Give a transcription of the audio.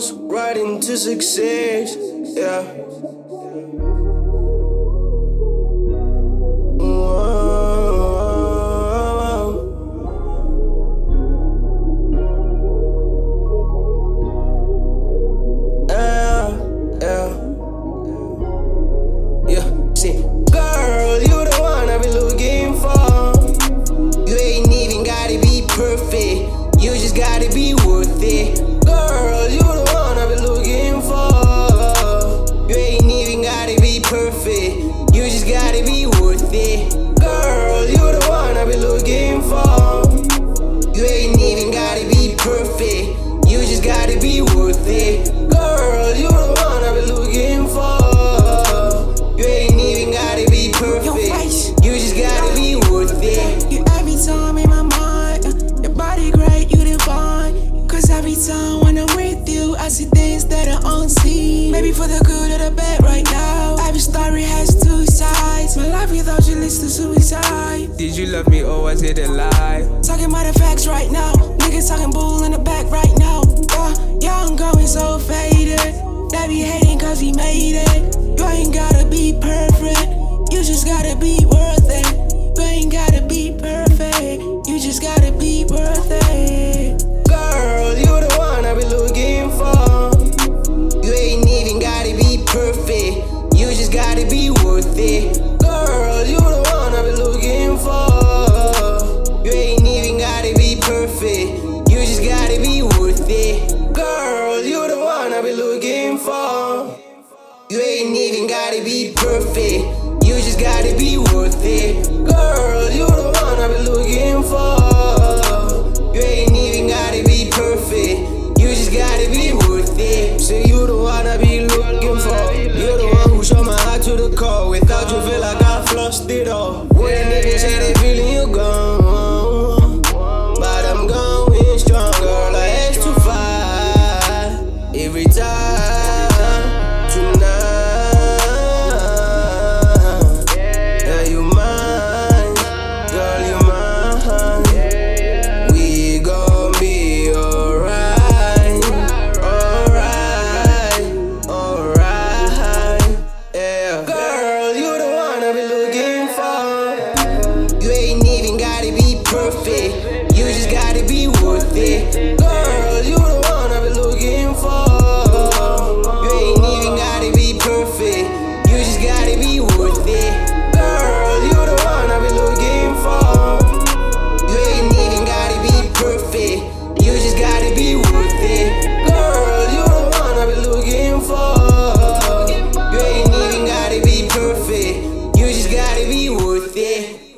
goals, riding to success. Yeah. See, girl, you the one I be looking for. You ain't even gotta be perfect, you just gotta be worth it. Girl, you the one I be looking for. You ain't even gotta be perfect, you just gotta be worth it. Girl, you the one I be looking for. You ain't even gotta be perfect, you just gotta be worth it. Girl, you the one I be looking for. You ain't even gotta be perfect, you just gotta be worth it. You every time in my mind, your body great, you divine. Cause every time when I'm with you, I see things that I don't see. Maybe for the good or the bad right now. Every story has two sides. My life without you leads to suicide. Did you love me or was it a lie? Talking about the facts right now. Niggas talking bull in the back right now. Yeah, I'm going so faded. They be hating cause he made it. You ain't gotta be perfect, you just gotta be worth it. You ain't gotta be perfect, you just gotta be worth it. Girl, you the one I be looking for. You ain't even gotta be perfect, you just gotta be worth it. Girl, you the one I be looking for. You ain't even gotta be perfect, you just gotta be worth it. Girl, you the one I be looking for. You ain't even gotta be perfect, you just gotta be worth it. Girl, you the one I be looking for. You ain't even gotta be perfect, you just gotta be worth it. Say you the one I be looking for. You the one who show my heart to the core. Without you feel like I flushed it all. Wouldn't even say that feeling you gone, but I'm going strong, girl. I asked to fight every time. Perfect, you just gotta be worth it. Girl, you the one I be looking for. You ain't even gotta be perfect, you just gotta be worth it. Girl, you the one I be looking for. You ain't even gotta be perfect, you just gotta be worth it. Girl, you the one I be looking for. You ain't even gotta be perfect, you just gotta be worth it.